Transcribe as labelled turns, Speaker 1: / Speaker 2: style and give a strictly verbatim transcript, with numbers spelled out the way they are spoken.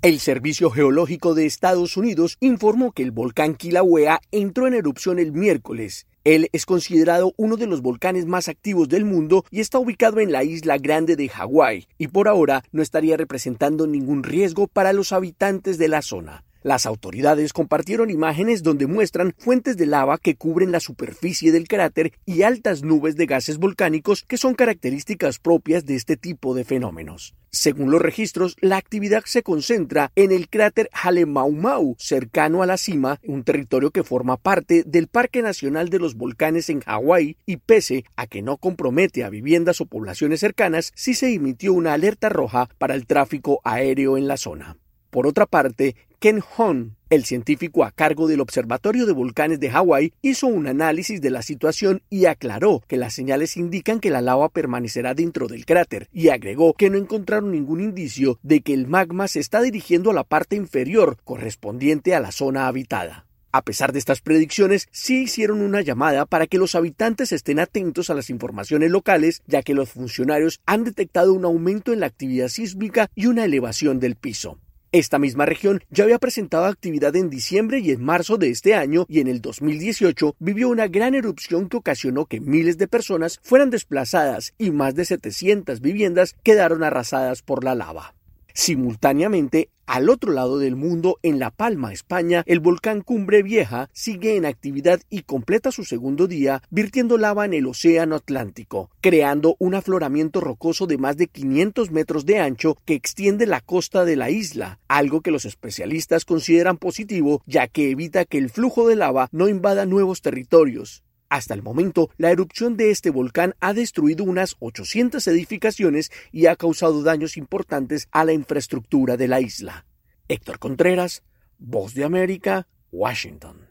Speaker 1: El Servicio Geológico de Estados Unidos informó que el volcán Kilauea entró en erupción el miércoles. Él es considerado uno de los volcanes más activos del mundo y está ubicado en la isla Grande de Hawái, y por ahora no estaría representando ningún riesgo para los habitantes de la zona. Las autoridades compartieron imágenes donde muestran fuentes de lava que cubren la superficie del cráter y altas nubes de gases volcánicos que son características propias de este tipo de fenómenos. Según los registros, la actividad se concentra en el cráter Halemaumau, cercano a la cima, un territorio que forma parte del Parque Nacional de los Volcanes en Hawái, y pese a que no compromete a viviendas o poblaciones cercanas, sí se emitió una alerta roja para el tráfico aéreo en la zona. Por otra parte, Ken Hon, el científico a cargo del Observatorio de Volcanes de Hawái, hizo un análisis de la situación y aclaró que las señales indican que la lava permanecerá dentro del cráter, y agregó que no encontraron ningún indicio de que el magma se está dirigiendo a la parte inferior correspondiente a la zona habitada. A pesar de estas predicciones, sí hicieron una llamada para que los habitantes estén atentos a las informaciones locales, ya que los funcionarios han detectado un aumento en la actividad sísmica y una elevación del piso. Esta misma región ya había presentado actividad en diciembre y en marzo de este año, y en el dos mil dieciocho vivió una gran erupción que ocasionó que miles de personas fueran desplazadas y más de setecientas viviendas quedaron arrasadas por la lava. Simultáneamente, al otro lado del mundo, en La Palma, España, el volcán Cumbre Vieja sigue en actividad y completa su segundo día virtiendo lava en el océano Atlántico, creando un afloramiento rocoso de más de quinientos metros de ancho que extiende la costa de la isla, algo que los especialistas consideran positivo, ya que evita que el flujo de lava no invada nuevos territorios. Hasta el momento, la erupción de este volcán ha destruido unas ochocientas edificaciones y ha causado daños importantes a la infraestructura de la isla. Héctor Contreras, Voz de América, Washington.